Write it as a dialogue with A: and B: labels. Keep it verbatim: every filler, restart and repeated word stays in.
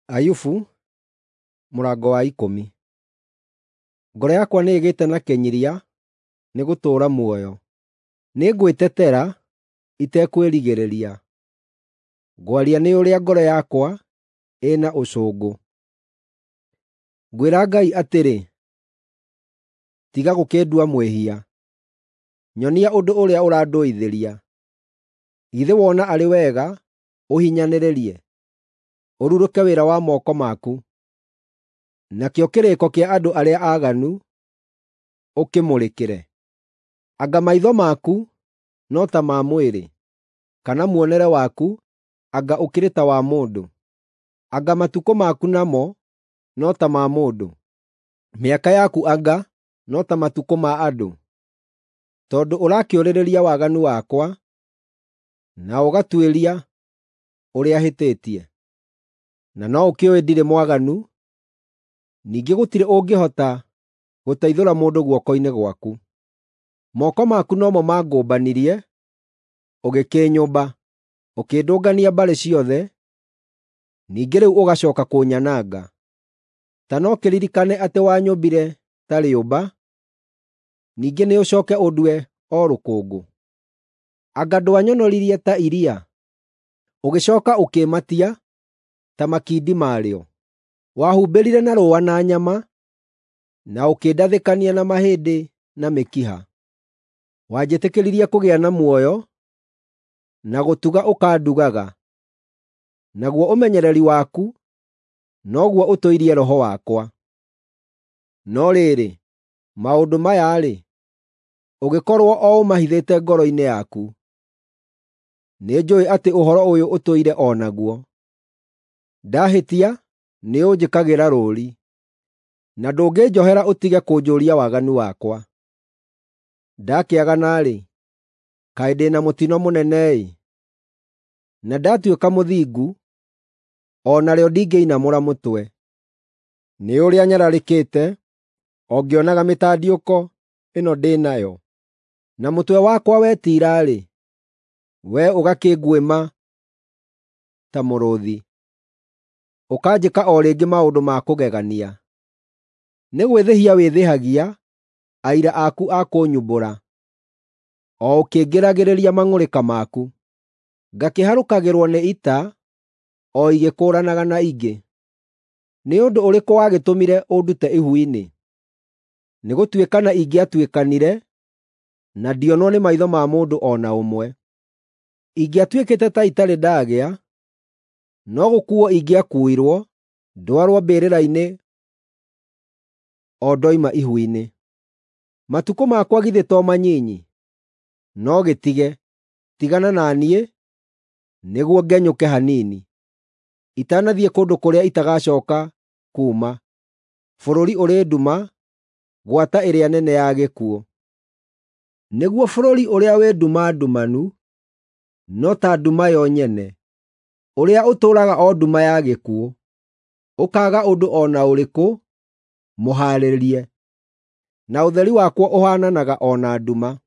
A: Ayubu mũrango wa ikũmi. Ngoro yakwa nĩ ĩgĩte na kĩnyiria nĩ gũtũũra muoyo. Nĩngwĩtetera itekwĩrigĩrĩria. Ngwaria nĩ ũrĩa ngoro yakwa ĩna ũcũngũ. Ngwĩra Ngai atĩrĩ, tiga gũkĩndua mwĩhia. Nyonia ũndũ ũrĩa ũrandũithĩria. Githĩ wona arĩ wega ũhinyanĩrĩrie, ũrurũke wĩra wa moko maku. Nakĩo kĩrĩko kĩa andũ arĩa aaganu ũkĩmũrĩkĩre. Anga maitho maku no ta ma mwĩrĩ, kana muonere waku anga ũkĩrĩ ta wa mũndũ. Anga matukũ maku namo no ta ma mũndũ, mĩaka yaku anga no ta matukũ ma andũ. Tondũ ũrakĩũrĩrĩria waganu wakwa, na ũgatuĩria ũrĩa hĩtĩtie. Na no ũkĩũĩ ndirĩ mwaganu, ningĩ gũtirĩ ũngĩhota gũteithũra mũndũ guoko-inĩ gwaku. Moko maku no mo mangũmbanirie, ũgĩkĩnyũmba, ũkĩndũngania mbarĩ ciothe, ningĩ rĩu ũgacooka kũnyananga. Ta no kĩririkane atĩ wanyũmbire ta rĩũmba, ningĩ nĩ ũcooke ũndue o rũkũngũ. Anga ndwanyonoririe ta iria, ũgĩcooka ũkĩmatia ta makindi marĩo. Wahumbĩrire na rũũa na nyama, na ũkĩndathĩkania na mahĩndĩ na mĩkiha. Wanjĩtĩkĩririe kũgĩa na muoyo, na gũtuga ũkandugaga. Naguo ũmenyereri waku noguo ũtũirie roho wakwa. No rĩrĩ, maũndũ maya-rĩ, ũgĩkorwo o ũmahithĩte ngoro-inĩ yaku. Nĩnjũũĩ atĩ ũhoro ũyũ ũtũire o naguo. Ndahĩtia nĩũnjĩkagĩra rũũri, na ndũngĩnjohera ũtige kũnjũũria waganu wakwa. Ndakĩagana-rĩ, kaĩ ndĩ na mũtino mũnene-ĩ! Na ndatuĩka mũthingu, o narĩo ndingĩinamũra mũtwe. Nĩ ũrĩa nyararĩkĩte, o ngĩonaga mĩtandĩũko ĩno ndĩ nayo. Na mũtwe wakwa wetiira-rĩ, wee ũgakĩnguĩma ta mũrũũthi. Ũkanjĩka o rĩngĩ maũndũ ma kũgegania. Nĩ gwĩthĩhia wĩthĩhagia, aira aku a kũnyumbũra, o ũkĩngĩragĩrĩria mang'ũrĩka maku. Ngakĩharũkagĩrwo nĩ ita, o igĩkũũranaga na ingĩ. Nĩ ũndũ ũrĩkũ wagĩtũmire ũndute ihu-inĩ? Nĩgũtuĩkana ingĩatuĩkanire, na ndionwo nĩ maitho ma mũndũ o na ũmwe. Ingĩatuĩkĩte ta itarĩ ndagĩa, no gũkuuo ingĩakuirwo, ndwarwo mbĩrĩra-inĩ o ndoima ihu-inĩ. Matukũ makwa githĩ to manyinyi? No gĩtige, tigana na niĩ, nĩguo ngenyũke hanini, itanathiĩ kũndũ kũrĩa itagacooka kuuma, bũrũri ũrĩ nduma, gwata ĩrĩa nene ya gĩkuũ. Nĩguo bũrũri ũrĩa wĩ nduma ndumanu, no ta nduma yo nyene, ũrĩa ũtũũraga o nduma ya gĩkuũ, ũkaaga ũndũ o na ũrĩkũ mũhaarĩrie, na ũtheri wakwo ũhaananaga o na nduma.